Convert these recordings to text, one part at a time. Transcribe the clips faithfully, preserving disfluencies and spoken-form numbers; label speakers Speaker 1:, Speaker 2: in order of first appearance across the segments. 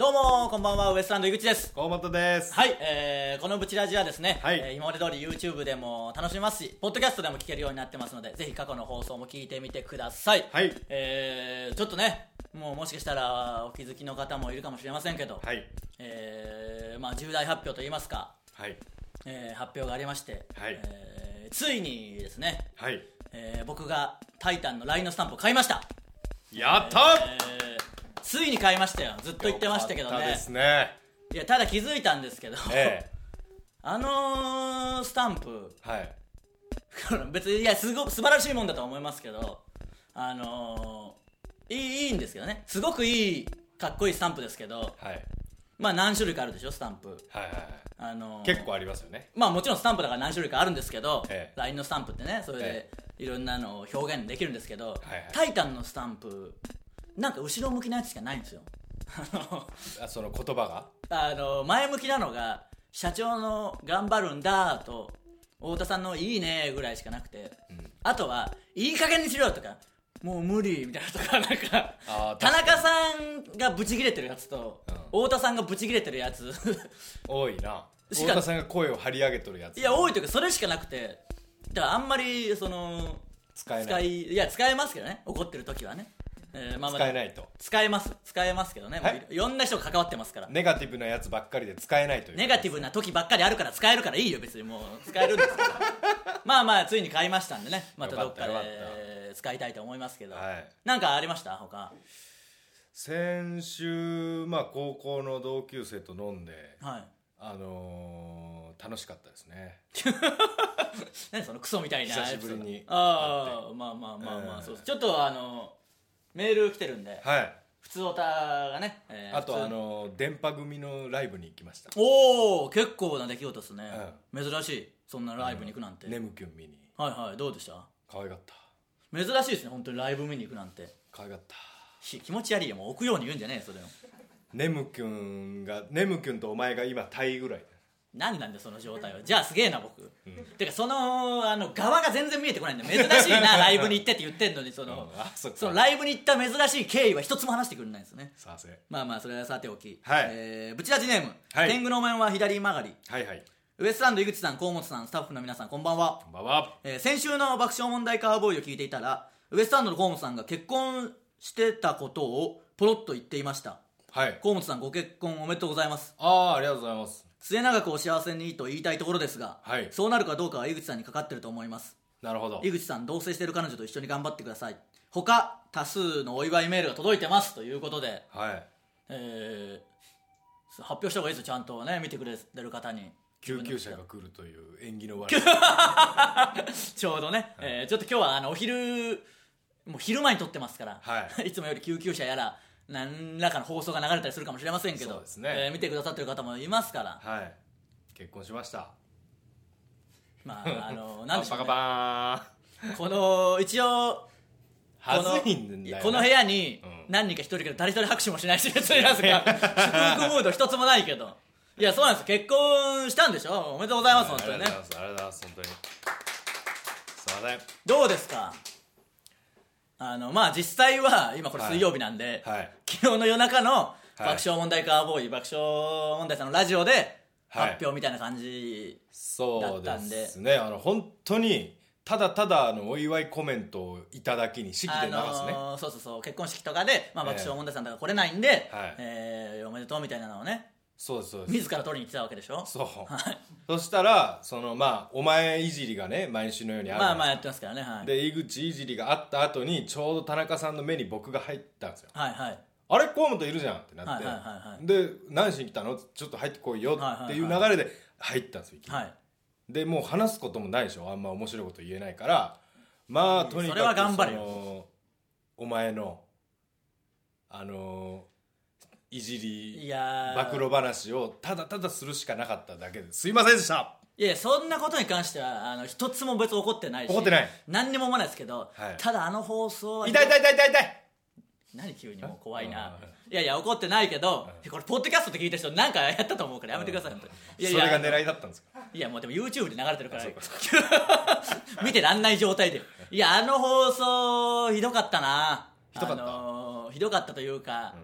Speaker 1: どうもこんばんは、ウエストランド井口です。
Speaker 2: 河本です。
Speaker 1: はい、えー、このブチラジはですね、
Speaker 2: はい
Speaker 1: えー、今まで通り YouTube でも楽しめますし、ポッドキャストでも聞けるようになってますので、ぜひ過去の放送も聞いてみてください。
Speaker 2: はい、
Speaker 1: えー、ちょっとね、もうもしかしたらお気づきの方もいるかもしれませんけど、
Speaker 2: はい、
Speaker 1: えー、まあ重大発表といいますか、
Speaker 2: はい、
Speaker 1: えー、発表がありまして、
Speaker 2: はい、
Speaker 1: えー、ついにですね、
Speaker 2: はい、
Speaker 1: えー、僕がタイタンの ライン のスタンプを買いました。
Speaker 2: やったー、
Speaker 1: えーついに買いましたよ。ずっと言ってましたけどね。
Speaker 2: よかったですね。
Speaker 1: いや、ただ気づいたんですけど、
Speaker 2: ええ、
Speaker 1: あのー、スタンプ、
Speaker 2: はい、
Speaker 1: 別にいやすご素晴らしいもんだと思いますけど、あのー、いい、いいんですけどね。すごくいいかっこいいスタンプですけど、
Speaker 2: はい、
Speaker 1: まあ何種類かあるでしょスタンプ。
Speaker 2: はいはいはい、
Speaker 1: あのー、
Speaker 2: 結構ありますよね。
Speaker 1: まあもちろんスタンプだから何種類かあるんですけど、
Speaker 2: ええ、
Speaker 1: ライン のスタンプってね、それで
Speaker 2: え
Speaker 1: いろんなのを表現できるんですけど、
Speaker 2: はいはい、
Speaker 1: タイタンのスタンプなんか後ろ向きなやつしかないんですよ。
Speaker 2: あその言葉が
Speaker 1: あの前向きなのが社長の頑張るんだと太田さんのいいねぐらいしかなくて、うん、あとはいい加減にしろとかもう無理みたいなとか、なんか田中さんがブチギレてるやつと、うん、太田さんがブチギレてるやつ
Speaker 2: 多いな。太田さんが声を張り上げとるやつ、
Speaker 1: いや多いというかそれしかなくて、だからあんまりその
Speaker 2: 使えない、
Speaker 1: 使いいや使えますけどね、怒ってる時はね、えーまあまあ、
Speaker 2: 使えないと。
Speaker 1: 使えます使えますけどね、はい、もういろんな人が関わってますから。
Speaker 2: ネガティブなやつばっかりで使えないという。
Speaker 1: ネガティブな時ばっかりあるから使えるからいいよ、別にもう使えるんですけどまあまあついに買いましたんでね、またどっかで使いたいと思いますけど、はい、なんかありました他。
Speaker 2: 先週、まあ、高校の同級生と飲んで、
Speaker 1: はい、
Speaker 2: あのー、楽しかったですね
Speaker 1: 何そのクソみたいな
Speaker 2: 久しぶりに。
Speaker 1: ああまあまあまあまあ、えー、そうです。ちょっとあのメール来てるんで、
Speaker 2: はい、
Speaker 1: 普通オタがね、
Speaker 2: えー、あとあの電波組のライブに行きました。
Speaker 1: おお結構な出来事ですね、うん、珍しいそんなライブに行くなんて。
Speaker 2: ネムキュン見に。
Speaker 1: はいはい、どうでした？
Speaker 2: 可愛かった。
Speaker 1: 珍しいですね本当にライブ見に行くなんて。
Speaker 2: 可愛かった。
Speaker 1: 気持ち悪いよ、もう置くように言うんじゃねえそれを。
Speaker 2: ネムキュンがネムキュンとお前が今タイぐらい。
Speaker 1: 何なんだその状態は。じゃあすげえな僕、うん、てかそのあの側が全然見えてこないんだよ。珍しいなライブに行ってって言ってんのに、その、うん、そ, そのライブに行った珍しい経緯は一つも話してくれないんですよね。
Speaker 2: させ
Speaker 1: まあまあそれはさておき、
Speaker 2: はい、
Speaker 1: えー、ブチラジネーム、
Speaker 2: はい、
Speaker 1: 天狗のお面は左曲がり。
Speaker 2: はいはい、
Speaker 1: ウエストランド井口さん、河本さん、スタッフの皆さんこんばんは。
Speaker 2: こんばんは。
Speaker 1: えー、先週の爆笑問題カーボーイを聞いていたら、ウエストランドの河本さんが結婚してたことをポロッと言っていました。
Speaker 2: はい、
Speaker 1: 河本さんご結婚おめでとうございます。
Speaker 2: ああ、ありがとうございます。
Speaker 1: 末永くお幸せにと言いたいところですが、
Speaker 2: はい、
Speaker 1: そうなるかどうかは井口さんにかかってると思います。
Speaker 2: なるほど。
Speaker 1: 井口さん同棲している彼女と一緒に頑張ってください。他多数のお祝いメールが届いてますということで、
Speaker 2: はい、
Speaker 1: えー、発表した方がいいですよ、ちゃんとね見てくれてる方に。
Speaker 2: 救急車が来るという縁起の悪い
Speaker 1: ちょうどね、はい、えー、ちょっと今日はあのお昼もう昼間に撮ってますから、はい、いつもより救急車やら何らかの放送が流れたりするかもしれませんけど、
Speaker 2: そうですね、
Speaker 1: えー、見てくださってる方もいますから。
Speaker 2: はい、結婚しました。
Speaker 1: まああのなんでしょうね、
Speaker 2: パカパーン
Speaker 1: この一応
Speaker 2: はずいんだよな、
Speaker 1: この部屋に何人か一人けど誰一人拍手もしないし、別になんすか祝福ムード一つもないけど、いやそうなんです、結婚したんでしょ。おめでとうございます。本当にね、ありがとう
Speaker 2: ございます。本当にすいません。
Speaker 1: どうですか。あのまあ実際は今これ水曜日なんで、
Speaker 2: はいはい、
Speaker 1: 昨日の夜中の爆笑問題カーボーイ、はい、爆笑問題さんのラジオで発表みたいな感じだったんで、
Speaker 2: そうですね、あの本当にただただあのお祝いコメントをいただきに式で流すね、あの
Speaker 1: ー、そうそうそう、結婚式とかで、まあ、爆笑問題さんとか来れないんで、えーはい、えー、おめでとうみたいなのをね、
Speaker 2: そうですそうです、
Speaker 1: 自ら取りに来たわけでしょ。
Speaker 2: そうそしたらそのまあお前いじりがね毎週のようにあるんです、
Speaker 1: まあまあやってますからね、はい、
Speaker 2: で井口いじりがあった後にちょうど田中さんの目に僕が入ったんですよ。
Speaker 1: はいはい、
Speaker 2: あれ河本いるじゃんってなって、
Speaker 1: はいはいはいはい、
Speaker 2: で何しに来たのちょっと入ってこいよっていう流れで入ったんですよ、
Speaker 1: はい、
Speaker 2: でもう話すこともないでしょ、あんま面白いこと言えないから、まあとにかく
Speaker 1: それは頑張れよ、
Speaker 2: お前のあのいじり
Speaker 1: いや
Speaker 2: 暴露話をただただするしかなかっただけですいませんでした。
Speaker 1: いやそんなことに関してはあの一つも別に怒ってないし、
Speaker 2: 怒ってない、
Speaker 1: 何にも思わないですけど、はい、ただあの放送は
Speaker 2: 痛い痛い痛い痛い痛い、
Speaker 1: 何急にもう怖いな、いやいや怒ってないけど、これポッドキャストで聞いた人なんかやったと思うからやめてください、
Speaker 2: いやいやそれが狙いだったんですか。
Speaker 1: いやもうでも YouTube で流れてるから見てらんない状態で、いやあの放送ひどかったな、
Speaker 2: ひどかった、
Speaker 1: あのー、ひどかったというか、うん、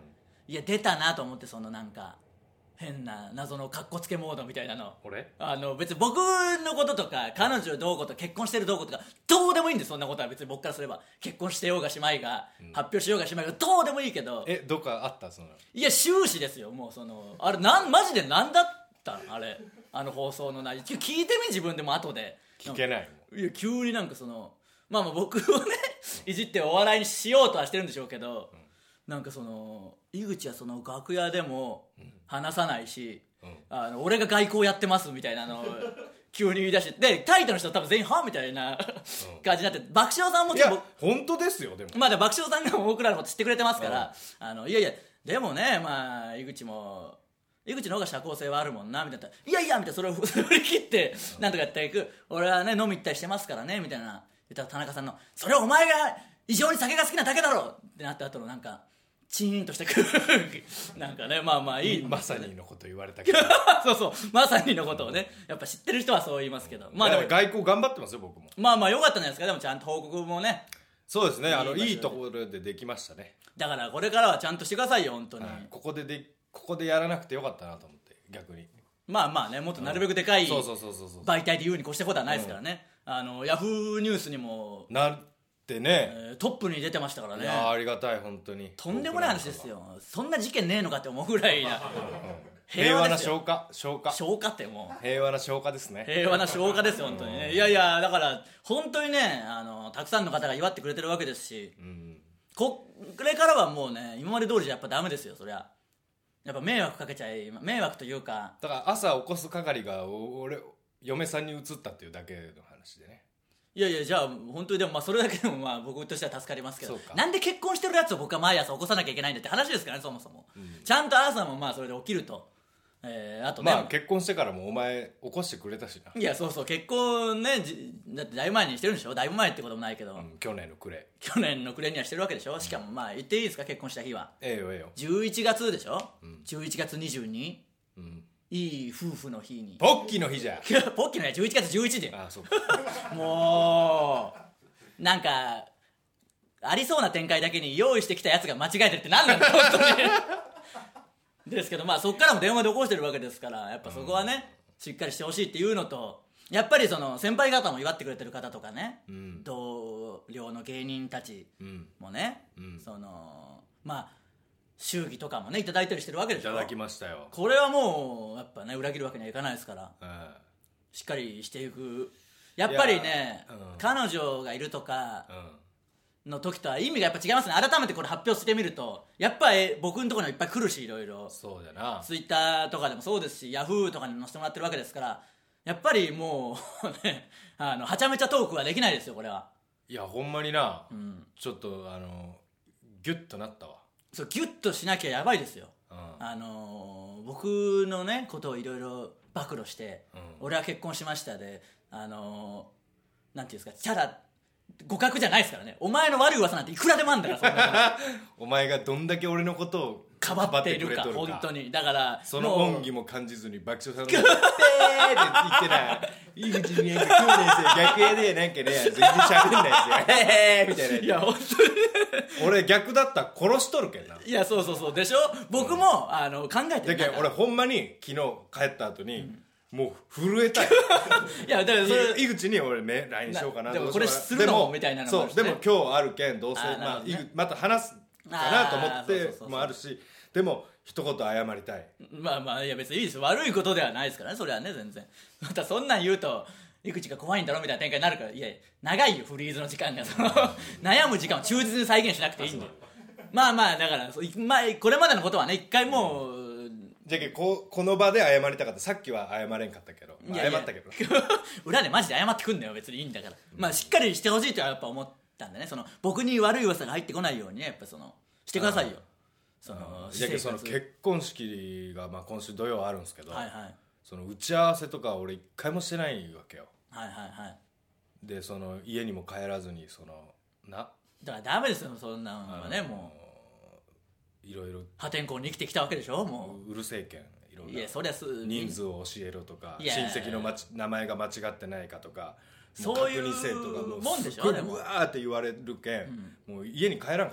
Speaker 1: いや出たなと思って、そのなんか変な謎のカッコつけモードみたいなの。
Speaker 2: 俺
Speaker 1: あの別に僕のこととか彼女どうこうとか結婚してるどうこうとかどうでもいいんです。そんなことは別に僕からすれば、結婚してようがしまいが、うん、発表しようがしまいがどうでもいいけど。
Speaker 2: えどっかあったその。
Speaker 1: いや終始ですよ。もうそのあれなんマジで何だったあれ、あの放送の内容聞いてみ、自分でも後で
Speaker 2: 聞けないもん。
Speaker 1: いや急になんかそのまあまあ僕をねいじってお笑いにしようとはしてるんでしょうけど、うん、なんかその井口はその楽屋でも話さないし、うん、あの俺が外交やってますみたいなのを急に言い出してでタイトの人多分全員はみたいな、うん、感じになって、爆笑さんも
Speaker 2: いや本当ですよ。でも
Speaker 1: まだ爆笑さんが僕らのこと知ってくれてますから、うん、あのいやいやでもねまあ井口も井口の方が社交性はあるもんなみたいな、いやいやみたいな、それを振り切ってなんとかやっていく、俺はね飲み行ったりしてますからねみたいな言ったら、田中さんのそれはお前が異常に酒が好きなだけだろってなった後のなんかチーンとした空気なんかね、まあまあいい、
Speaker 2: まさにのこと言われたけど
Speaker 1: そうそうまさにのことをねやっぱ知ってる人はそう言いますけど、まあでも
Speaker 2: 外交頑張ってますよ僕も。
Speaker 1: まあまあ良かったんじゃないですか。でもちゃんと報告もね。
Speaker 2: そうですね、あのいいところでできましたね。
Speaker 1: だからこれからはちゃんとしてくださいよ本当に、はい、
Speaker 2: ここででここでやらなくてよかったなと思って逆に。
Speaker 1: まあまあね、もっとなるべくでかい媒体で言うに越したことはないですからね、うん、あのヤフーニュースにも
Speaker 2: なってね、
Speaker 1: えー、トップに出てましたからね。
Speaker 2: いやありがたい本当に。
Speaker 1: とんでもない話ですよ。そんな事件ねえのかって思うぐらいな、うん、
Speaker 2: 平和な消化消化
Speaker 1: 消化ってもう
Speaker 2: 平和な消化ですね。
Speaker 1: 平和な消化ですよ本当にね。いやいやだから本当にね、あのたくさんの方が祝ってくれてるわけですし、うん、これからはもうね今まで通りじゃやっぱダメですよ。そりゃやっぱ迷惑かけちゃい、迷惑というか、
Speaker 2: だから朝起こす係が俺嫁さんに移ったっていうだけの話でね。
Speaker 1: いやいやじゃあ本当にでもまあそれだけでもまあ僕としては助かりますけど、なんで結婚してるやつを僕は毎朝起こさなきゃいけないんだって話ですからねそもそも、うん、ちゃんと朝もまあそれで起きると、えー、あとね、
Speaker 2: まあ結婚してからもお前起こしてくれたしな。
Speaker 1: いやそうそう結婚ねだってだいぶ前にしてるんでしょ。だいぶ前ってこともないけど、うん、
Speaker 2: 去年の暮れ
Speaker 1: 去年の暮れにはしてるわけでしょ。しかもまあ言っていいですか結婚した日は。
Speaker 2: ええよええよ。
Speaker 1: じゅういちがつでしょ、うん、じゅういちがつにじゅうに、うん、いい夫婦の日に
Speaker 2: ポッキーの日じゃ
Speaker 1: ポッキーの日はじゅういちがつじゅういちで。
Speaker 2: ああそう
Speaker 1: もうなんかありそうな展開だけに用意してきたやつが間違えてるって何なんだ本当にですけどまあそっからも電話で起こしてるわけですからやっぱそこはね、うん、しっかりしてほしいっていうのと、やっぱりその先輩方も祝ってくれてる方とかね、うん、同僚の芸人たちもね、うん、そのまあ祝儀とかもねいただいたりしてるわけでしょ。
Speaker 2: いただきましたよ。
Speaker 1: これはもうやっぱね裏切るわけにはいかないですから、うん、しっかりしていく。やっぱりね、うん、彼女がいるとかの時とは意味がやっぱ違いますね。改めてこれ発表してみるとやっぱり僕のところにはいっぱい来るし、いろいろ
Speaker 2: そうだな、
Speaker 1: ツイッターとかでもそうですしヤフーとかに載せてもらってるわけですから、やっぱりもうねあのはちゃめちゃトークはできないですよこれは。
Speaker 2: いやほんまにな、うん、ちょっとあのギュッとなったわ。
Speaker 1: そうギュッとしなきゃやばいですよ、うん、あの僕のねことをいろいろ暴露して、うん、俺は結婚しましたで、あのなんていうんですか、チャラ互角じゃないですからね。お前の悪い噂なんていくらでもあんだからそんな
Speaker 2: お前がどんだけ俺のことを
Speaker 1: かばっているか本当に。だから
Speaker 2: その恩義も感じずに爆笑さんの「グッペー!」って言ってない井口美也が今日ね逆屋でなんかね全然喋んないですよへーみたいな。
Speaker 1: いや本当
Speaker 2: に俺逆だったら殺しとるけんな。
Speaker 1: いやそうそうそうでしょ。僕も、うん、あの考えてる。
Speaker 2: だけど俺ほんまに昨日帰った後に、うんもう震えたい
Speaker 1: いやだからそれ
Speaker 2: 井口に俺ね ライン しようかな。
Speaker 1: でもこれするのみたいなのもあるし、
Speaker 2: ね、そうでも今日あるけんどうせまあ、ね、また話すかなと思ってもあるし、でも一言謝りたい。
Speaker 1: まあまあいや別にいいです。悪いことではないですからねそれはね全然。またそんなん言うと井口が怖いんだろみたいな展開になるから。いや長いよフリーズの時間がその悩む時間を忠実に再現しなくていいんだよ。まあまあだから、まあ、これまでのことはね一回もう
Speaker 2: じゃあ こ, この場で謝りたかった。さっきは謝れんかったけど、まあ、謝ったけど
Speaker 1: 裏でマジで謝ってくんだよ別にいいんだから、うん、まあしっかりしてほしいとはやっぱ思ったんでね。その僕に悪い噂が入ってこないようにねやっぱそのしてくださいよ。その
Speaker 2: じゃあその結婚式がまあ今週土曜あるんですけど、
Speaker 1: はいはい、
Speaker 2: その打ち合わせとか俺一回もしてないわけよ。
Speaker 1: はいはいはい。で
Speaker 2: その家にも帰らずにそのな
Speaker 1: だからダメですよそんなのはね。もう
Speaker 2: いろいろ
Speaker 1: 破天荒に生きてきたわけでしょ。も
Speaker 2: ううるせえけんいろんない
Speaker 1: やそりゃす
Speaker 2: 人数を教えろとか親戚のまち名前が間違ってないかとか
Speaker 1: そういう
Speaker 2: 確認せえとかもう
Speaker 1: もんでしょ。
Speaker 2: すっごいうわーって言われるけん、うん、もう家に帰らんかったの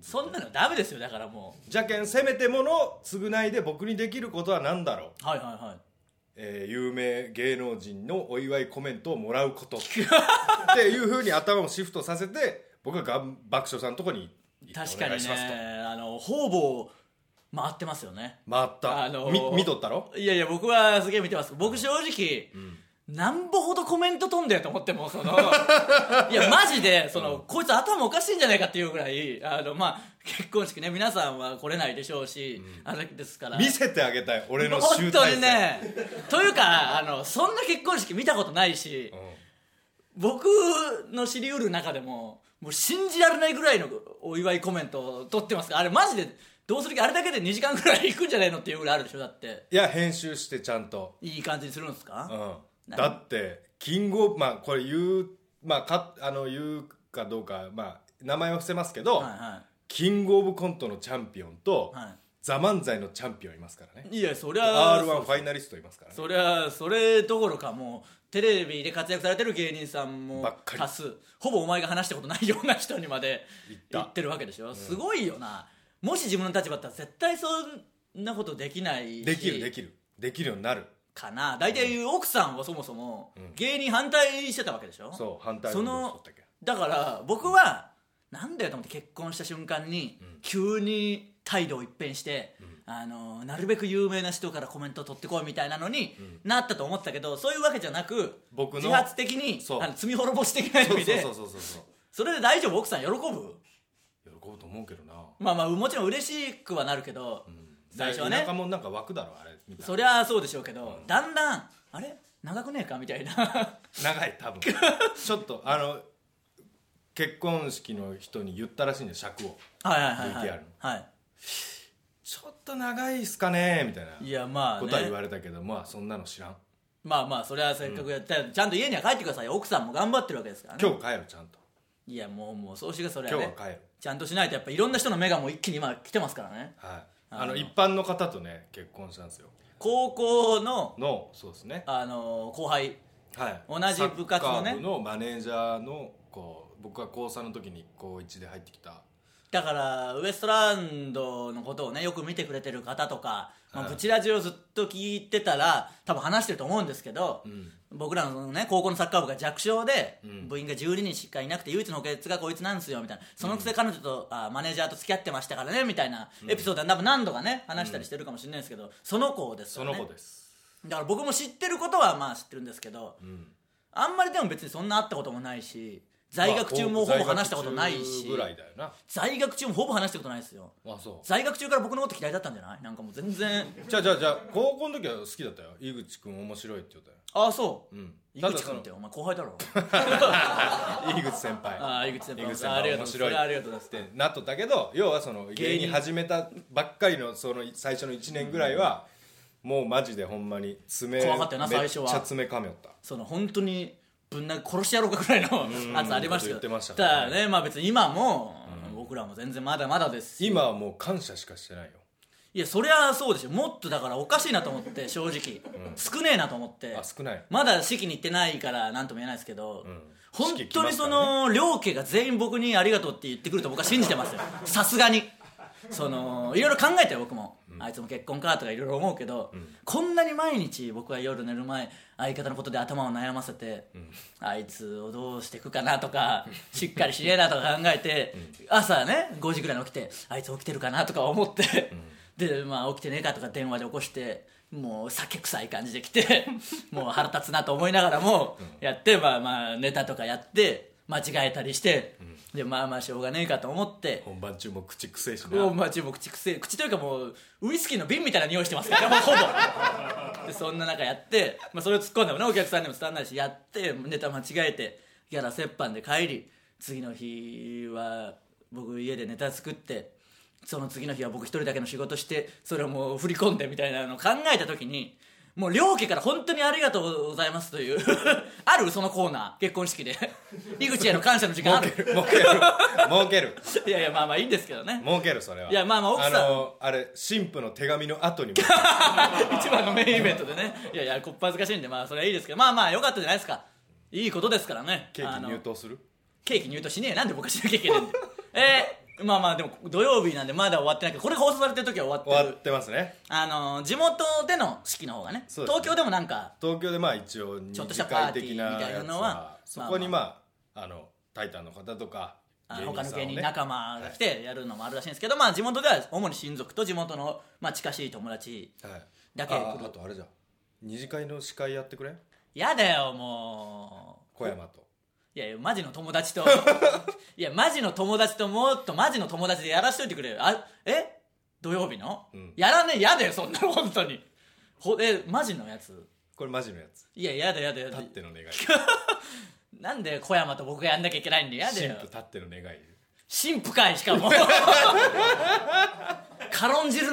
Speaker 1: そんなのダメですよ。だからも
Speaker 2: じゃけんせめてもの償いで僕にできることは何だろう、
Speaker 1: うはいはいはい、
Speaker 2: えー、有名芸能人のお祝いコメントをもらうことっていう風に頭をシフトさせて僕はがん爆笑さんのとこに行ってお願いしますと。
Speaker 1: 確かにね、あの方々回ってますよね。
Speaker 2: 回った、
Speaker 1: あのー、
Speaker 2: み見とったろ。
Speaker 1: いやいや僕はすげえ見てます。僕正直、うんなんぼほどコメント飛んでと思ってもそのいやマジでその、うん、こいつ頭おかしいんじゃないかっていうぐらいあの、まあ、結婚式ね皆さんは来れないでしょうし、うん、あれですから
Speaker 2: 見せてあげたい俺の集大成
Speaker 1: 本当にねというかあのそんな結婚式見たことないし、うん、僕の知りうる中でももう信じられないぐらいのお祝いコメントを取ってますからあれマジでどうする気あれだけでにじかんぐらい行くんじゃないのっていうぐらいあるでしょ。だって
Speaker 2: いや編集してちゃんと
Speaker 1: いい感じにするんですか、
Speaker 2: うんだってキングオブまあこれ言うまあかあの言うかどうかまあ名前は伏せますけど、はいはい、キングオブコントのチャンピオンと、はい、ザ漫才のチャンピオンいますからね。
Speaker 1: いやそりゃ
Speaker 2: アールワン ファイナリストいますからね。
Speaker 1: そりゃそれどころかもうテレビで活躍されてる芸人さんも多数ほぼお前が話したことないような人にまで言ってるわけでしょ、うん、すごいよな。もし自分の立場だったら絶対そんなことできないし
Speaker 2: できるできるできるようになる
Speaker 1: かな。大体奥さんはそもそも芸人反対してたわけでしょ、うん、
Speaker 2: そう反対
Speaker 1: そのだから僕はなんだよと思って結婚した瞬間に急に態度を一変して、うん、あのなるべく有名な人からコメントを取ってこいみたいなのになったと思ってたけど、そういうわけじゃなく僕の自発的にあの罪滅ぼし的な意味でそれで大丈夫奥さん喜ぶ
Speaker 2: 喜ぶと思うけどな。
Speaker 1: まあまあもちろん嬉しくはなるけど、うん、最初はね
Speaker 2: 田舎もなんか湧くだろあれみたいな。
Speaker 1: そりゃそうでしょうけど、うん、だんだんあれ長くねえかみたいな
Speaker 2: 長い多分ちょっとあの結婚式の人に言ったらしいんで尺を
Speaker 1: はいはいはい、はい、ブイティーアール の、はい、
Speaker 2: ちょっと長いっすかねみたいない
Speaker 1: やまあ、ね、
Speaker 2: ことは言われたけどまあそんなの知らん。
Speaker 1: まあまあそれはせっかくやったら、うん、ちゃんと家には帰ってくださいよ。奥さんも頑張ってるわけですからね。
Speaker 2: 今日帰るちゃんと。
Speaker 1: いやもうもうそうしてください、ね、
Speaker 2: 今日は帰る
Speaker 1: ちゃんとしないとやっぱいろんな人の目がもう一気に今来てますからね。
Speaker 2: はいあのあの一般の方とね結婚したんですよ。
Speaker 1: 高校の
Speaker 2: のそうですね
Speaker 1: あの後輩、
Speaker 2: はい、
Speaker 1: 同じ部活のね
Speaker 2: サッカー部のマネージャーのこう僕が高さんの時に高いちで入ってきた。
Speaker 1: だからウエストランドのことをねよく見てくれてる方とか、まあ、ブチラジをずっと聞いてたら多分話してると思うんですけど、うん、僕らのね高校のサッカー部が弱小で、うん、部員がじゅうににんしかいなくて唯一の補欠がこいつなんですよみたいな、そのくせ彼女と、うん、あマネージャーと付き合ってましたからねみたいなエピソードは多分何度かね話したりしてるかもしれないですけど、その子ですよね。
Speaker 2: その子です。
Speaker 1: だから僕も知ってることはまあ知ってるんですけど、うん、あんまりでも別にそんな会ったこともないし在学中もほぼ話したことないし、
Speaker 2: ぐらいだよな。
Speaker 1: 在学中もほぼ話したことないですよ。
Speaker 2: あそう
Speaker 1: 在学中から僕のこと嫌いだったんじゃない？なんかもう全然
Speaker 2: じゃあじゃあじゃあ高校の時は好きだったよ。井口君面白いって言ったよ。
Speaker 1: ああそう、うん、井口君ってお前後輩だろ
Speaker 2: 井口先輩
Speaker 1: ああ井口先輩
Speaker 2: 井口先輩面白い
Speaker 1: ありがとうございます
Speaker 2: ってなっとったけど、要はその芸人始めたばっかりのその最初のいちねんぐらいは、うん、もうマジでほんまに爪
Speaker 1: 怖かったよな最初は。
Speaker 2: めっちゃ爪噛めよった。
Speaker 1: その本当にぶん投げ殺してやろうかぐらいのやつありましたよ。
Speaker 2: 言ってましたね。
Speaker 1: ただねまあ別に今も、うん、僕らも全然まだまだですし
Speaker 2: 今はもう感謝しかしてないよ。
Speaker 1: いやそりゃそうでしょ。もっとだからおかしいなと思って正直、うん、少ねえなと思って。
Speaker 2: あ少ない。
Speaker 1: まだ式に行ってないから何とも言えないですけど、うん、本当にその、ね、両家が全員僕にありがとうって言ってくると僕は信じてますよさすがにそのいろいろ考えてよ僕も、うん、あいつも結婚かとかいろいろ思うけど、うん、こんなに毎日僕は夜寝る前相方のことで頭を悩ませて、うん、あいつをどうしていくかなとかしっかりしねえなとか考えて、うん、朝ねごじぐらいに起きてあいつ起きてるかなとか思って、うん、でまあ起きてねえかとか電話で起こしてもう酒臭い感じで来てもう腹立つなと思いながらもやって、まあまあネタとかやって間違えたりして、うん、でまあまあしょうがねえかと思って
Speaker 2: 本番中も口くせえしな。
Speaker 1: 本番中も口くせえ口というかもうウイスキーの瓶みたいな匂いしてますからねほぼでそんな中やって、まあ、それを突っ込んでもねお客さんにも伝わらないしやってネタ間違えてギャラ折半で帰り次の日は僕家でネタ作ってその次の日は僕一人だけの仕事してそれをもう振り込んでみたいなのを考えた時にもう両家から本当にありがとうございますというあるそのコーナー結婚式で井口への感謝の時間ある
Speaker 2: 儲ける儲ける儲ける
Speaker 1: いやいやまあまあいいんですけどね
Speaker 2: 儲けるそれはい
Speaker 1: やまあまあ奥さん
Speaker 2: あのあれ新婦の手紙の後にも
Speaker 1: 一番のメインイベントでねいやいやこっぱずかしいんでまあそれはいいですけどまあまあよかったじゃないですかいいことですからね。
Speaker 2: ケーキ入刀する
Speaker 1: ケーキ入刀しねえなんで僕はしなきゃいけないんだよえーまあまあでも土曜日なんでまだ終わってないけど、これ放送されてる時は終わってる。
Speaker 2: 終わってますね。
Speaker 1: あの地元での式の方がね、東京でもなんか
Speaker 2: 東京でまあ一応
Speaker 1: ちょっとしたパーティーみたいなのは
Speaker 2: そこにまああのタイタンの方とか
Speaker 1: あの他の芸人仲間が来てやるのもあるらしいんですけど、まあ地元では主に親族と地元のまあ近しい友達だけ来る。
Speaker 2: あとあれじゃん、二次会の司会やってくれ。
Speaker 1: やだよもう
Speaker 2: 小山と。
Speaker 1: いやいやマジの友達といやマジの友達ともっとマジの友達でやらしといてくれよ。あえ土曜日の、うん、やらねえ、やだよそんなの本当にほえマジのやつ。
Speaker 2: これマジのやつ。
Speaker 1: いややだやだやだ。
Speaker 2: たっての願い
Speaker 1: なんで小山と僕がやんなきゃいけないんで。やだよ。
Speaker 2: 神父たっての願い。
Speaker 1: 神父かいしかも軽んじる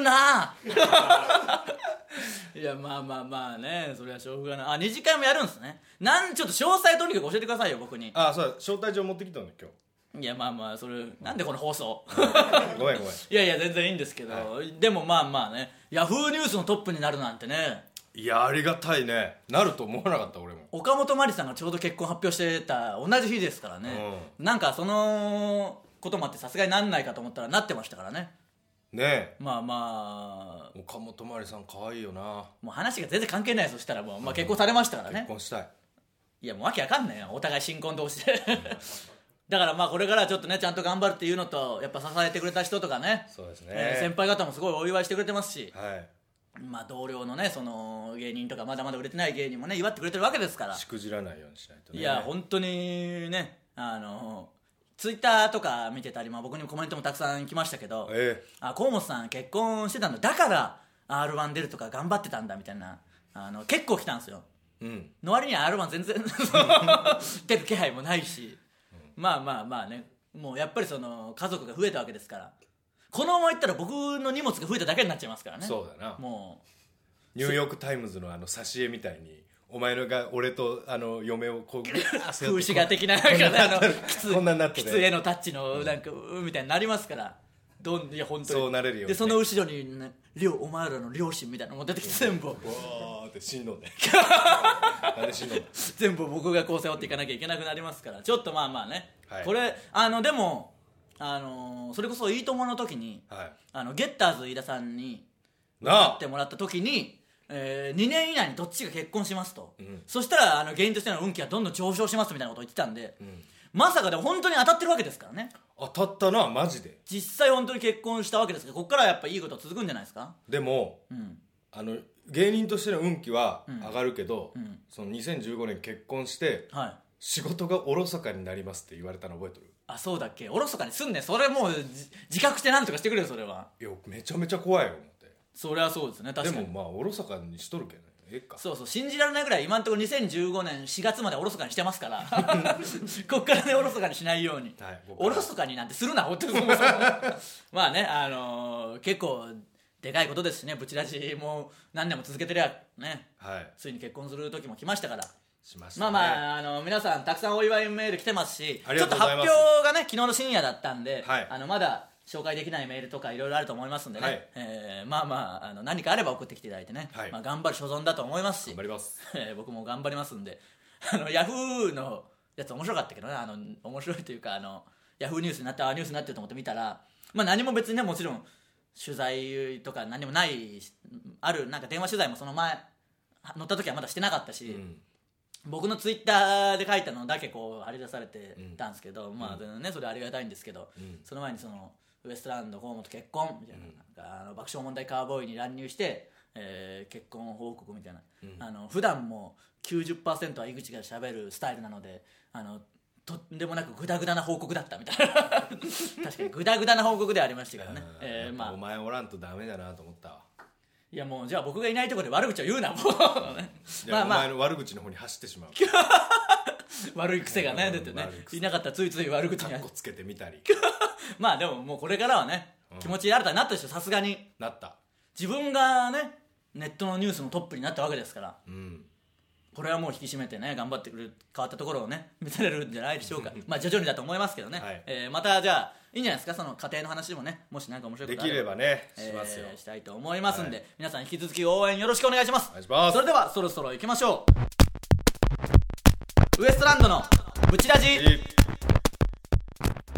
Speaker 1: ないやまあまあまあね、それはしょうがない。あ二次会もやるんですね。なんちょっと詳細とにかく教えてくださいよ僕に。
Speaker 2: あそう招待状持ってきたんだ今
Speaker 1: 日。いやまあまあそれなんでこの放送
Speaker 2: ごめんごめん。
Speaker 1: いやいや全然いいんですけど、はい、でもまあまあね、ヤフーニュースのトップになるなんてね。
Speaker 2: いやありがたいね。なると思わなかった俺も。
Speaker 1: 岡本真理さんがちょうど結婚発表してた同じ日ですからね、うん、なんかそのこともあってさすがになんないかと思ったらなってましたからね。
Speaker 2: ねえ。
Speaker 1: まあまあ
Speaker 2: 岡本真理さん可愛いよな。
Speaker 1: もう話が全然関係ない。そしたらもう、まあ、結婚されましたからね、うん、
Speaker 2: 結婚したい。
Speaker 1: いやもうわけわかんないよお互い新婚同士でだからまあこれからちょっとねちゃんと頑張るっていうのと、やっぱ支えてくれた人とかね、
Speaker 2: そうですね、
Speaker 1: えー、先輩方もすごいお祝いしてくれてますし、
Speaker 2: はい、
Speaker 1: まあ同僚のねその芸人とかまだまだ売れてない芸人もね祝ってくれてるわけですから、
Speaker 2: しくじらないようにしないとね。
Speaker 1: いや本当にね、あのツイッターとか見てたり、まあ、僕にもコメントもたくさん来ましたけど、
Speaker 2: ええ、
Speaker 1: あ河本さん結婚してたんだ、だから アールワン 出るとか頑張ってたんだみたいな、あの結構来たんですよ、うん、の割には アールワン 全然出る気配もないし、うん、まあまあまあね、もうやっぱりその家族が増えたわけですから、このままいったら僕の荷物が増えただけになっちゃいますからね。
Speaker 2: そうだな。
Speaker 1: もう
Speaker 2: ニューヨークタイムズのあの挿絵みたいにお前のが俺とあの嫁をこう
Speaker 1: 風刺画的ななんかね、あの
Speaker 2: こんなになって
Speaker 1: きつ絵のタッチのなんか、うん、みたいになりますから、どんいや本当に
Speaker 2: そうなれるよ、ね、
Speaker 1: でその後ろに、ね、お前らの両親みたいなのも出てきて全部わ
Speaker 2: ーってしんどんでなんでしんどんで
Speaker 1: 全部僕がこう背負っていかなきゃいけなくなりますから、ちょっとまあまあね、はい、これあのでもあのそれこそいいともの時に、はい、あのゲッターズ飯田さんになってもらった時に、えー、にねん以内にどっちが結婚しますと、うん、そしたらあの芸人としての運気はどんどん上昇しますみたいなことを言ってたんで、うん、まさかでも本当に当たってるわけですからね。
Speaker 2: 当たったなマジで。
Speaker 1: 実際本当に結婚したわけですけど、ここからはやっぱいいこと続くんじゃないですか。
Speaker 2: でも、うん、あの芸人としての運気は上がるけど、うんうん、そのにせんじゅうごねん結婚して、はい、仕事がおろそかになりますって言われたの覚えてる？
Speaker 1: あ、そうだっけ。おろそかにすんねん。それもう自覚して何とかしてくれよそれは。
Speaker 2: いやめちゃめちゃ怖いよ思って。
Speaker 1: それはそうですね、確かに。
Speaker 2: でもまあおろそかにしとるけどね、ええか。そう
Speaker 1: そう、信じられないぐらい今のところにせんじゅうごねんしがつまでおろそかにしてますからこっからねおろそかにしないように、はい、おろそかになんてするな本当にそもそもまあね、あのー、結構でかいことですしね、ブチラジも何年も続けてりゃね、はい、ついに結婚する時も来ましたから、しましたね。まあまあ、あの皆さんたくさんお祝いメール来てますし、ちょっと発表がね昨日の深夜だったんで、はい、あのまだ紹介できないメールとかいろいろあると思いますんでね、はい、えー、まあまあ、あの何かあれば送ってきていただいてね、はい、まあ、頑張る所存だと思いますし、
Speaker 2: 頑張ります、
Speaker 1: えー、僕も頑張りますんで、あのヤフーのやつ面白かったけどね、あの面白いというか、あのヤフーニュースになって、あニュースになってると思って見たら、まあ、何も別にね、もちろん取材とか何もない、あるなんか電話取材もその前乗った時はまだしてなかったし、うん、僕のツイッターで書いたのだけこう張り出されてたんですけど、うん、まあね、それありがたいんですけど、うん、その前にそのウエストランド河本結婚みたいな、うん、なんかあの爆笑問題カーボーイに乱入して、えー、結婚報告みたいな、うん、あの普段も きゅうじゅっパーセント は井口がしゃべるスタイルなので、あのとんでもなくグダグダな報告だったみたいな確かにグダグダな報告ではありましたからね、
Speaker 2: えーまあ、お前おらんとダメだなと思ったわ。
Speaker 1: いやもうじゃあ僕がいないところで悪口を言うなもう
Speaker 2: まあまあお前の悪口の方に走ってしまう
Speaker 1: 悪い癖がね出てね、いなかったらついつい悪口に
Speaker 2: カッコつけてみたり
Speaker 1: まあでももうこれからはね、うん、気持ち新たになったでしょ、さすがに
Speaker 2: なった。自
Speaker 1: 分がねネットのニュースのトップになったわけですから、うん、これはもう引き締めてね頑張ってくれる、変わったところをね見せれるんじゃないでしょうかまあ徐々にだと思いますけどね、はい、えー、またじゃあいいんじゃないですか、その家庭の話でもね、もし何か面白いことあれば
Speaker 2: できればねしますよ、
Speaker 1: えー、したいと思いますんで、はい、皆さん引き続き応援よろしくお願いします。
Speaker 2: お願いします。
Speaker 1: それではそろそろ行きましょう。ウエストランドのブチラジ、早速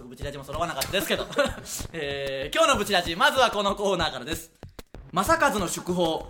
Speaker 1: 局ブチラジも揃わなかったですけど、えー、今日のブチラジまずはこのコーナーからです。正和の祝報。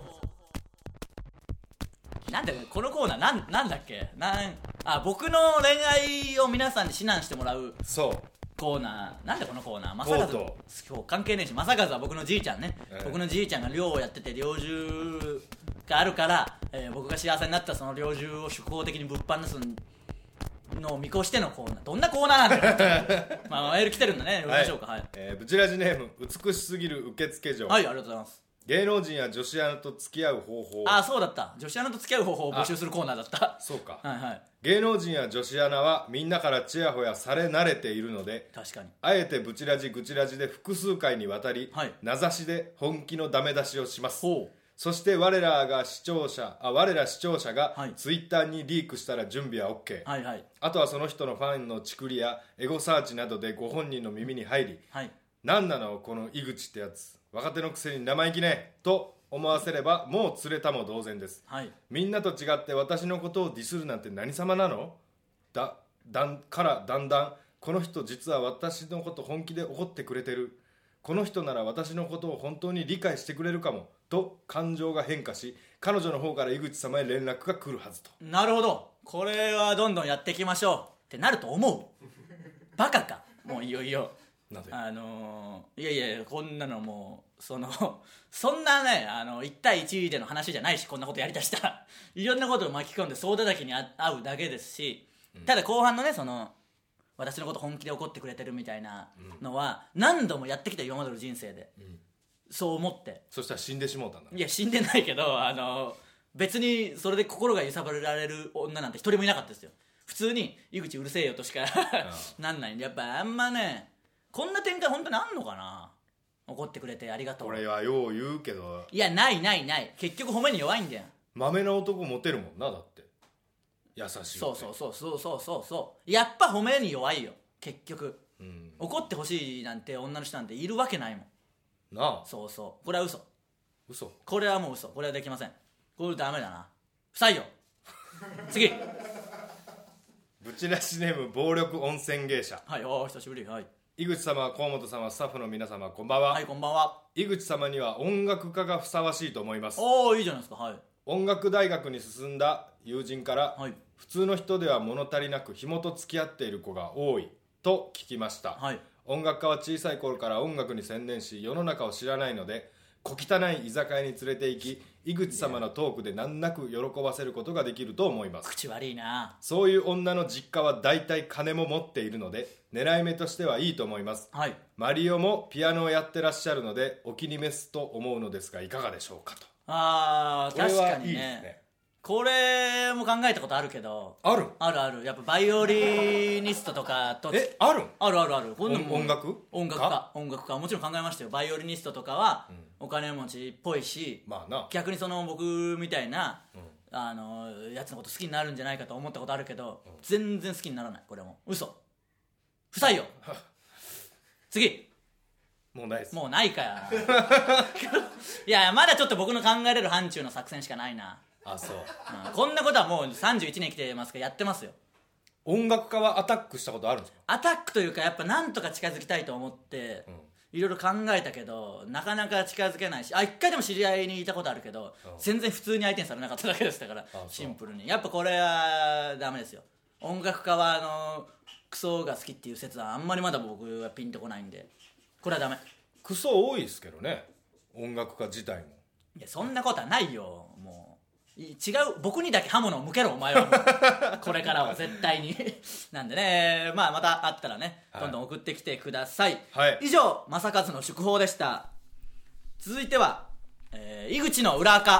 Speaker 1: なんだこのコーナーなん、なんだっけなんあ僕の恋愛を皆さんに指南してもらう
Speaker 2: そう
Speaker 1: コーナー。なんでこのコーナー正和今日関係ねえし、正和は僕のじいちゃんね、えー、僕のじいちゃんが猟をやってて猟銃があるから、えー、僕が幸せになったらその猟銃を祝報的に物販すのを見越してのコーナー。どんなコーナーなんだよまあメール来てるんだね、読みましょうか。はい、はい、
Speaker 2: えー、ブチラジネーム美しすぎる受付嬢。
Speaker 1: はい、ありがとうございます。
Speaker 2: 芸能人や女子アナと付き合う方法。
Speaker 1: ああそうだった、女子アナと付き合う方法を募集するコーナーだった。
Speaker 2: そうか、
Speaker 1: はいはい。
Speaker 2: 芸能人や女子アナはみんなからチヤホヤされ慣れているので、
Speaker 1: 確かに
Speaker 2: あえてブチラジグチラジで複数回にわたり、
Speaker 1: はい、
Speaker 2: 名指しで本気のダメ出しをします。
Speaker 1: ほう。
Speaker 2: そして我らが視聴者あ我ら視聴者が、
Speaker 1: はい、
Speaker 2: ツイッターにリークしたら準備は OK、
Speaker 1: はいはい、
Speaker 2: あとはその人のファンのチクリやエゴサーチなどでご本人の耳に入り、
Speaker 1: はい、
Speaker 2: なんなのこの井口ってやつ、若手のくせに生意気ねと思わせればもう釣れたも同然です、
Speaker 1: はい、
Speaker 2: みんなと違って私のことをディスるなんて何様なのだだんからだんだんこの人実は私のこと本気で怒ってくれてる、この人なら私のことを本当に理解してくれるかもと感情が変化し、彼女の方から井口様へ連絡が来るはずと。
Speaker 1: なるほど、これはどんどんやっていきましょうってなると思うバカか、もういよいよ
Speaker 2: なぜ
Speaker 1: あのー、いやいやこんなのもうそのそんなねあのいち対いちでの話じゃないし、こんなことやりだしたらいろんなことを巻き込んで総叩きに合うだけですし、うん、ただ後半のねその私のこと本気で怒ってくれてるみたいなのは何度もやってきた今までの人生で、うん、そう思って。
Speaker 2: そしたら死んでしもうたんだ。
Speaker 1: いや死んでないけどあの別にそれで心が揺さぶられる女なんて一人もいなかったですよ。普通に井口うるせえよとしかなんないんで、やっぱあんまねこんな展開本当にあんのかな。怒ってくれてありがとう。
Speaker 2: これはよう言うけど、
Speaker 1: いやないないない、結局褒めに弱いんだよ。
Speaker 2: 豆な男モテるもんな、だって優しい。
Speaker 1: そうそうそうそうそうそうそうやっぱ褒めに弱いよ結局、うん、怒ってほしいなんて女の人なんているわけないもん
Speaker 2: なあ。
Speaker 1: そうそう、これは嘘
Speaker 2: 嘘
Speaker 1: これはもう嘘、これはできません。これダメだな、不採用次
Speaker 2: ブチラシネーム暴力温泉芸者。
Speaker 1: はい、お久しぶり。はい、
Speaker 2: 井口様、河本様、スタッフの皆様、こんばんは。
Speaker 1: はい、こんばんは。
Speaker 2: 井口様には音楽家がふさわしいと思います。
Speaker 1: おお、いいじゃないですか。はい。
Speaker 2: 音楽大学に進んだ友人から、
Speaker 1: はい、
Speaker 2: 普通の人では物足りなく紐と付き合っている子が多いと聞きました。
Speaker 1: はい、
Speaker 2: 音楽家は小さい頃から音楽に専念し、世の中を知らないので小汚い居酒屋に連れて行き、井口様のトークで難なく喜ばせることができると思います。
Speaker 1: 口悪いな。
Speaker 2: そういう女の実家は大体金も持っているので狙い目としてはいいと思います。
Speaker 1: はい、
Speaker 2: マリオもピアノをやってらっしゃるのでお気に召すと思うのですがいかがでしょうかと。
Speaker 1: あー、確かにね。
Speaker 2: これはいいですね。
Speaker 1: これも考えたことあるけど。
Speaker 2: ある
Speaker 1: あるある。やっぱバイオリニストとかと
Speaker 2: えある
Speaker 1: あるあるある。
Speaker 2: こんなも音楽
Speaker 1: 音楽家音楽家もちろん考えましたよ。バイオリニストとかはお金持ちっぽいし、
Speaker 2: まあな、
Speaker 1: 逆にその僕みたいな、うん、あのやつのこと好きになるんじゃないかと思ったことあるけど、うん、全然好きにならない。これも嘘、不採用次。
Speaker 2: もうないです。
Speaker 1: もうないかよいやまだちょっと僕の考えれる範疇の作戦しかないな。
Speaker 2: あ、そう、
Speaker 1: うん、こんなことはもうさんじゅういちねん生きてますからやってますよ。
Speaker 2: 音楽家はアタックしたことあるんですか？
Speaker 1: アタックというかやっぱなんとか近づきたいと思っていろいろ考えたけどなかなか近づけないし、あ一回でも知り合いにいたことあるけど、うん、全然普通に相手にされなかっただけでしたから。シンプルにやっぱこれはダメですよ。音楽家はあのクソが好きっていう説はあんまりまだ僕はピンとこないんで、これはダメ。
Speaker 2: クソ多いですけどね、音楽家自体も。
Speaker 1: いやそんなことはないよ。もう違う、僕にだけ刃物を向けろお前はもうこれからは絶対になんでね、まあ、またあったらね、はい、どんどん送ってきてください、
Speaker 2: はい、
Speaker 1: 以上正和の祝報でした。続いては、えー、井口の裏垢、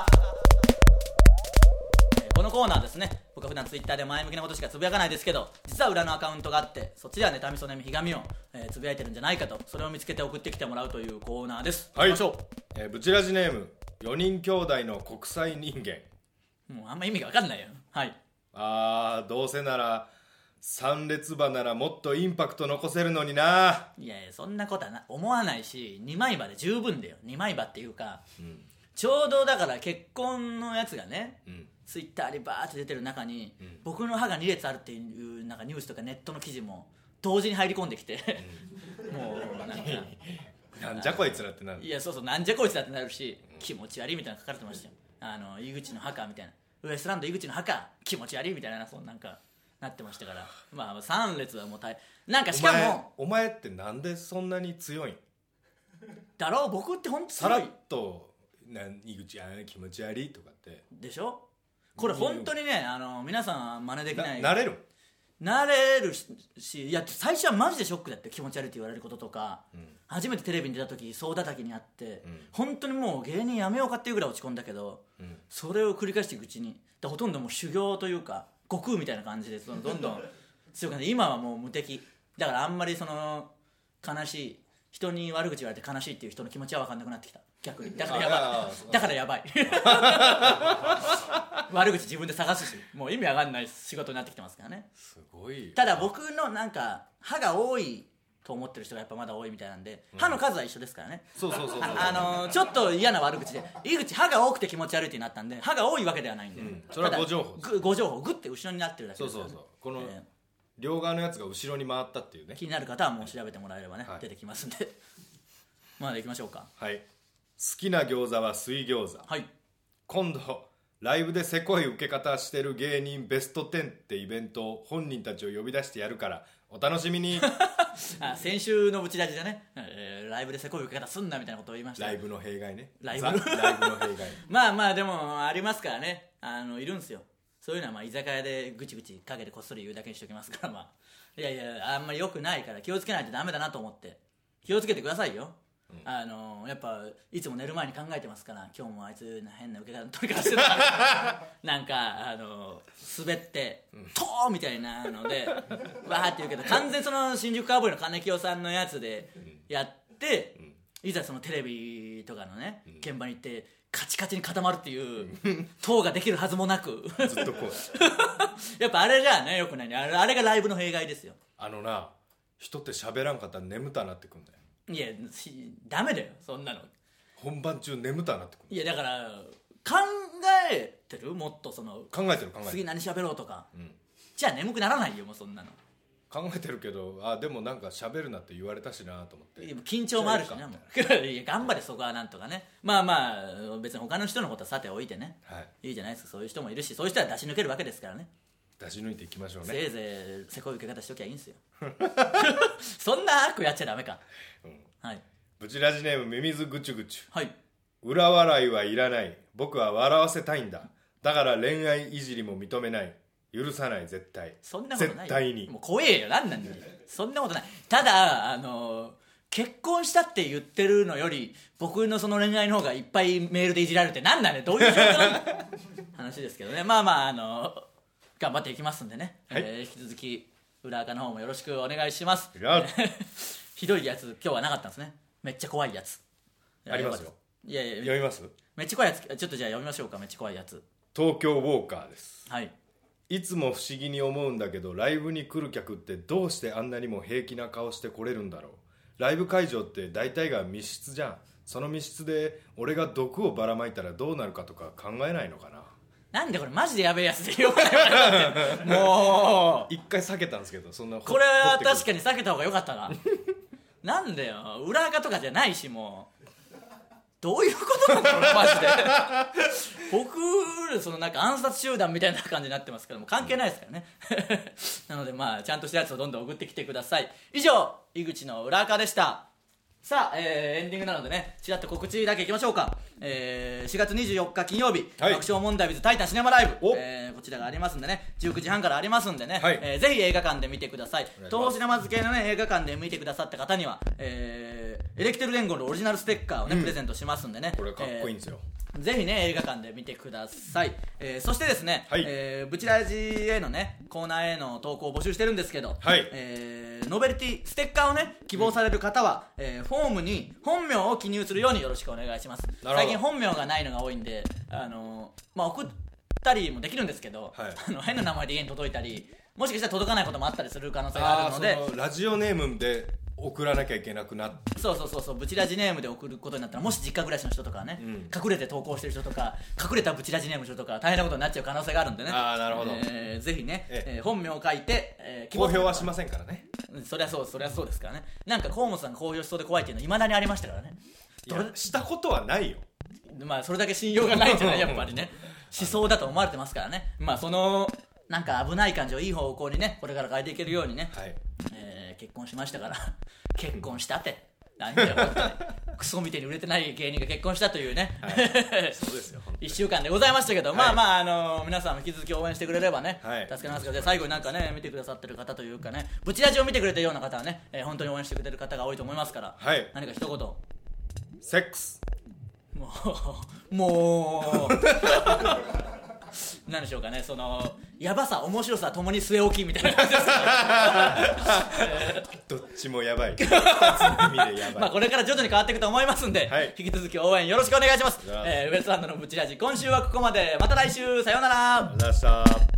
Speaker 1: えー、このコーナーですね。僕は普段ツイッターで前向きなことしかつぶやかないですけど、実は裏のアカウントがあって、そっちでは妬みそねみひがみを、えー、つぶやいてるんじゃないかと、それを見つけて送ってきてもらうというコーナーです。
Speaker 2: はい、
Speaker 1: 行きましょう。
Speaker 2: えー、ブチラジネームよにん兄弟の国際人間。
Speaker 1: もうあんま意味が分かんないよ。はい。
Speaker 2: あー、どうせなら三列刃ならもっとインパクト残せるのにな。
Speaker 1: いやいやそんなことはな思わないし、にまい刃で十分だよ。にまい刃っていうか、うん、ちょうどだから結婚のやつがね、うん、ツイッターにバーって出てる中に、うん、僕の歯がに列あるっていうなんかニュースとかネットの記事も同時に入り込んできて、うん、もうなんか
Speaker 2: なんじゃこいつらってなる。
Speaker 1: いやそうそうなんじゃこいつらってなるし、うん、気持ち悪いみたいなの書かれてましたよ。あの井口の墓みたいな、ウエストランド井口の墓気持ち悪いみたいな、そんなんかなってましたから、まあさん列はもう大なんかしかも
Speaker 2: お前、お前ってなんでそんなに強いん
Speaker 1: だろう。僕って本当
Speaker 2: さらっとなん井口あ気持ち悪いとかって
Speaker 1: でしょ。これ本当にね、あの皆さんは真似できない。
Speaker 2: なれる
Speaker 1: なれるし、いや最初はマジでショックだって、気持ち悪いって言われることとか、うん、初めてテレビに出た時総叩きにあって、うん、本当にもう芸人やめようかっていうぐらい落ち込んだけど、うん、それを繰り返していくうちにほとんどもう修行というか悟空みたいな感じでそのどんどん強くなって今はもう無敵だから、あんまりその悲しい人に悪口言われて悲しいっていう人の気持ちは分かんなくなってきた、逆に。だからやばいだからやばい悪口自分で探すし、もう意味わかんない仕事になってきてますからね。
Speaker 2: すごい。
Speaker 1: ただ僕のなんか歯が多いと思ってる人がやっぱまだ多いみたいなんで、うん、歯の数は一緒ですからね。
Speaker 2: そうそうそうそう、
Speaker 1: あのー、ちょっと嫌な悪口で井口歯が多くて気持ち悪いってなったんで、歯が多いわけではないんで、うん、
Speaker 2: それは誤情報
Speaker 1: 誤情報グッて後ろになってるだけですから、ね、
Speaker 2: そうそうそう、この、えー、両側のやつが後ろに回ったっていうね。
Speaker 1: 気になる方はもう調べてもらえればね、はい、出てきますんでまだ行きましょうか。
Speaker 2: はい。好きな餃子は水餃子。
Speaker 1: はい。
Speaker 2: 今度ライブでせこい受け方してる芸人ベストじゅうってイベントを本人たちを呼び出してやるからお楽しみに
Speaker 1: あ、先週のブチラジでね、えー、ライブでせこい受け方すんなみたいなことを言いました。
Speaker 2: ライブの弊害ね。
Speaker 1: ライブ
Speaker 2: ライブの弊害
Speaker 1: まあまあでもありますからね、あのいるんですよそういうのは。まあ居酒屋でぐちぐち陰でこっそり言うだけにしておきますから、まあいやいやあんまり良くないから気をつけないとダメだなと思って気をつけてくださいよ。うん、あのやっぱいつも寝る前に考えてますから、今日もあいつ変な受け方の取り方してるからなんかあの滑って「トー!」みたいなのでわーって言うけど、完全その新宿カウボーイの金清さんのやつでやって、うん、いざそのテレビとかのね、うん、現場に行ってカチカチに固まるっていう塔ができるはずもなく
Speaker 2: ずっとこう
Speaker 1: やっぱあれじゃあねよくないね、あれ、あれがライブの弊害ですよ。
Speaker 2: あのな、人って喋らんかったら眠たなってくんだよ。
Speaker 1: いやダメだよそんなの。
Speaker 2: 本番中眠たなってくる。
Speaker 1: いやだから考えてる、もっとその
Speaker 2: 考えてる考えてる
Speaker 1: 次何喋ろうとか、うん、じゃあ眠くならないよもうそんなの。
Speaker 2: 考えてるけど、あでもなんか喋るなって言われたしなと思って。
Speaker 1: 緊張もあるしねもういや頑張れそこはなんとかね。まあまあ別に他の人のことはさておいてね、はい、いいじゃないですか。そういう人もいるし、そういう人は出し抜けるわけですからね。
Speaker 2: 出し抜いていきましょうね。
Speaker 1: せいぜいせこい受け方しときゃいいんですよそんな悪やっちゃダメか、うん、はい。
Speaker 2: ブチラジネームミミズぐちゅぐちゅ。
Speaker 1: はい。
Speaker 2: 裏笑いはいらない、僕は笑わせたいんだ、だから恋愛いじりも認めない、許さない、絶対。
Speaker 1: そんなことない
Speaker 2: 絶対に。
Speaker 1: もう怖えよ、なんなんだよそんなことない。ただあのー、結婚したって言ってるのより僕のその恋愛の方がいっぱいメールでいじられるってなんだね、どういう状況なんだ話ですけどね。まあまああのー、頑張っていきますんでね、はい、えー、引き続き裏垢の方もよろしくお願いします。ひどいやつ今日はなかったんですね。めっちゃ怖いやつ
Speaker 2: ありますよ。
Speaker 1: いやいや
Speaker 2: 読みます。
Speaker 1: めっちゃ怖いやつちょっとじゃあ読みましょうか。めっちゃ怖いやつ。
Speaker 2: 東京ウォーカーです。
Speaker 1: はい。
Speaker 2: いつも不思議に思うんだけど、ライブに来る客ってどうしてあんなにも平気な顔して来れるんだろう。ライブ会場って大体が密室じゃん。その密室で俺が毒をばらまいたらどうなるかとか考えないのかな。
Speaker 1: なんでこれマジでやべえやつでよくないもう
Speaker 2: 一回避けたんですけど、そんな
Speaker 1: これは確かに避けた方がよかったななんだよ、裏垢とかじゃないし、もうどういうことなんだろうマジで僕そのなんか暗殺集団みたいな感じになってますけども関係ないですからねなのでまあちゃんとしたやつをどんどん送ってきてください。以上井口の裏垢でした。さあ、えー、エンディングなのでね、ちらっと告知だけいきましょうか。えー、しがつにじゅうよっか金曜日、はい、爆笑問題 with タイタンシネマライブ、えー、こちらがありますんでね、じゅうくじはんからありますんでね、はい、えー、ぜひ映画館で見てください。東宝シネマズ系のね映画館で見てくださった方には、えー、エレキテル連合のオリジナルステッカーをね、うん、プレゼントしますんでね、
Speaker 2: これかっこいいんですよ、
Speaker 1: えー、ぜひね映画館で見てください。えー、そしてですね、はい、えー、ブチラジへのねコーナーへの投稿を募集してるんですけど、はい、えー、ノベルティステッカーをね希望される方は、うん、えー、フォームに本名を記入するようによろしくお願いします。最近本名がないのが多いんで、あのー、まあ送ったりもできるんですけど、はい、あの変な名前で家に届いたり、もしかしたら届かないこともあったりする可能性があるので、
Speaker 2: あそのラジオネームで送らなきゃいけなくなって、
Speaker 1: そうそうそうそう、ブチラジネームで送ることになったら、もし実家暮らしの人とかね、うん、隠れて投稿してる人とか隠れたブチラジネームの人とか大変なことになっちゃう可能性があるんでね。
Speaker 2: ああなるほど、
Speaker 1: えー、ぜひね、ええー、本名を書いて、
Speaker 2: えー、公表はしませんからね
Speaker 1: そりゃそうそりゃそうですからね。なんか河本さんが公表しそうで怖いっていうのはいまだにありましたからね。
Speaker 2: いやしたことはないよ。
Speaker 1: まあそれだけ信用がないんじゃないやっぱりね思想だと思われてますからね。まあそのなんか危ない感じをいい方向にねこれから変えていけるようにね、はいえー、結婚しましたから結婚したって何だよ本当にクソみたいに売れてない芸人が結婚したというね、はい、
Speaker 2: そうですよ
Speaker 1: いっしゅうかんでございましたけど、はい、まあまあ、あのー、皆さんも引き続き応援してくれればね、はい、助かりますけど、最後になんかね見てくださってる方というかねブチラジを見てくれてるような方はね、えー、本当に応援してくれてる方が多いと思いますから、はい、何か一言
Speaker 2: セックス
Speaker 1: もうもう何でしょうかね、そのやばさ面白さともに据え置きみたいな感じですか
Speaker 2: どっちもやばい意味でやばい
Speaker 1: まあこれから徐々に変わっていくと思いますんで、はい、引き続き応援よろしくお願いします。えー、ウエストランドのブチラジ今週はここまで、また来週さようなら。
Speaker 2: ありがとうございました。